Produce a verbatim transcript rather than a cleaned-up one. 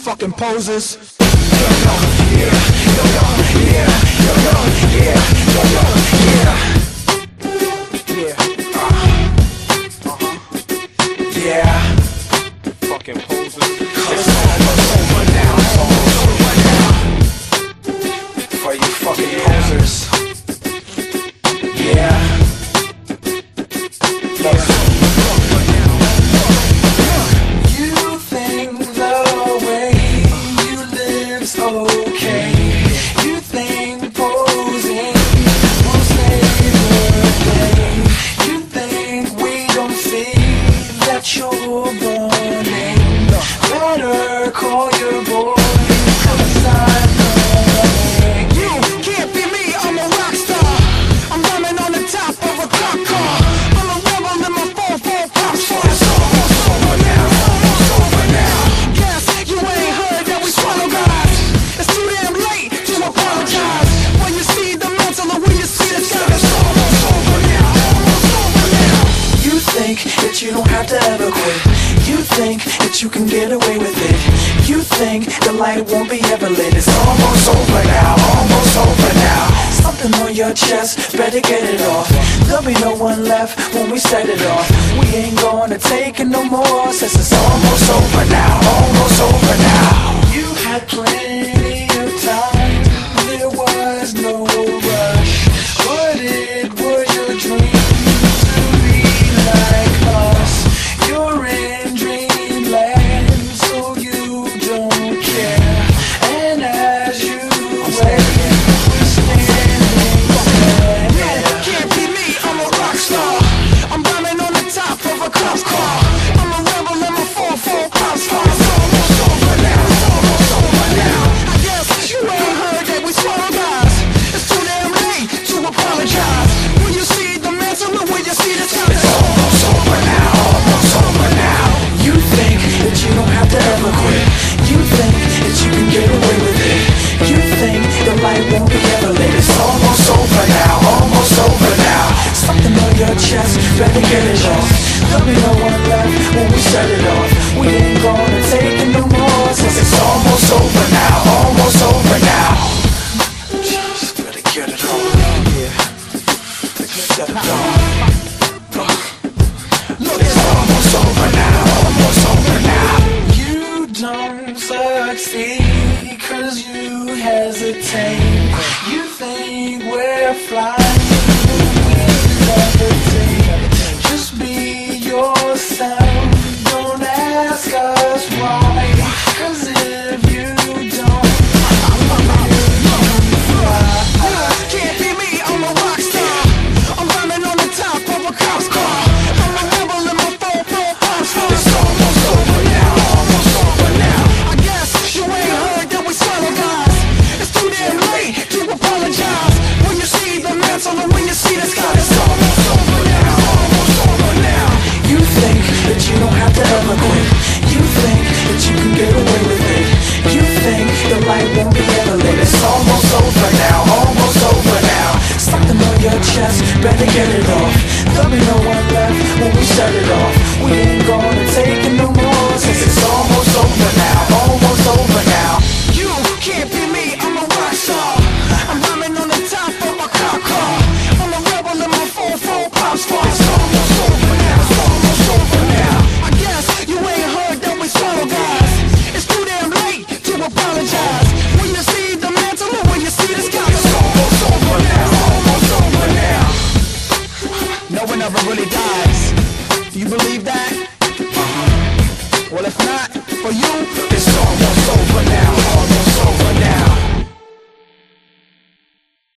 fucking posers. Yeah, fucking posers. It's almost over now. It's almost over now. For you fucking posers. Yeah. You think the way you live's okay. You think posing will save the day. You think we don't see that you're running. Better call your boy, 'cause I'm running. You can't be me, I'm a rock star. I'm running on the top of a clock car. I'm a rebel in my four four pop star. It's almost over now, almost over now. Guess you ain't heard that we swallow guys. It's too damn late to apologize. When you see the mantle and when you see the sky, it's almost over now, almost over now. You think that you don't have to ever quit. You think that you can get away with it. You think the light won't be ever lit. It's almost over now, almost over now. Something on your chest, better get it off. There'll be no one left when we set it off. We ain't gonna take it no more, since it's almost over now, almost over now. You had plenty of time, there was no rush. But it was your dream to be like us. You're in dreamland, so you don't care. And as you wait, we're standing there. No, can't be me, I'm a rock star. I'm running on the top of a cop car. I'm a rebel in my four four pop star. It's almost over now, it's almost over now. I guess you ain't heard that we swallow guys. It's too damn late to apologize. When you see the mantle and when you see the sky, it's almost over now, almost over now. You think that you don't have to ever quit. You think that you can get away with it. You think the light won't be ever lit. It's almost over now, almost over now. Something on your chest, better get it off. There'll be no one left when we shut it off. We ain't gonna take it no more, since it's almost over now, almost over now. Just better get it on, yeah. Shut it off. Look, it's almost over now, almost over now. You don't succeed 'cause you hesitate. You think we're flying, we levitate. Just be yourself, don't ask us why. 'Cause if you don't, can't be me, I'm a rock star. I'm running on the top of a cop's car. I'm a rebel in my four four pop star. It's almost over now, almost over now. I guess you ain't heard that we swallow guys. It's too damn late to apologize. When you see the mantle and when you see the sky, it's almost over now, almost over now. You think that you don't have to ever quit. You think that you can get away with it. You think the light won't be ever lit. It's almost over now, almost over now. Something on your chest, better get it off. There'll be no one left when we shut it off. We ain't gonna take it no more, since it's almost over now, almost over now. You can't be me, I'm a rock star. I'm running on the top of my cop car. I'm a rebel in my four four pop star. It's almost over now, it's almost over now. I guess you ain't heard that we swallow guys. It's too damn late to apologize. When you see the mantle and when you see the sky, it's almost over now, almost over now. No one ever really dies. Do you believe that? Uh-huh. Well, if not, for you, it's almost over now.